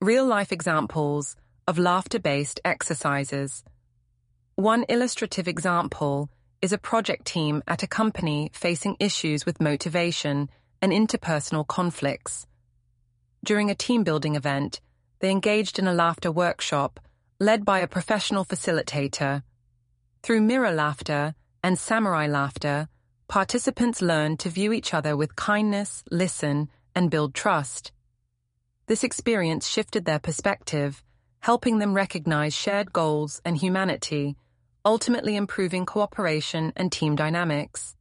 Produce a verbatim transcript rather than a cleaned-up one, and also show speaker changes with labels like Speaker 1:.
Speaker 1: Real-life examples of laughter-based exercises. One illustrative example is a project team at a company facing issues with motivation and interpersonal conflicts. During a team-building event, they engaged in a laughter workshop led by a professional facilitator. Through mirror laughter and samurai laughter, participants learned to view each other with kindness, listen, and build trust. This experience shifted their perspective, helping them recognize shared goals and humanity, ultimately improving cooperation and team dynamics.